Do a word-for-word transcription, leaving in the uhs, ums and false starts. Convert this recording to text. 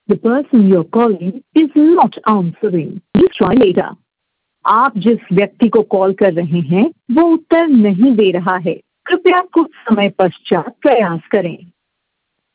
The person you're calling is not answering. Just try later. आप जिस व्यक्ति को कॉल कर रहे हैं वो उत्तर नहीं दे रहा है। कृपया कुछ समय पश्चात प्रयास करें।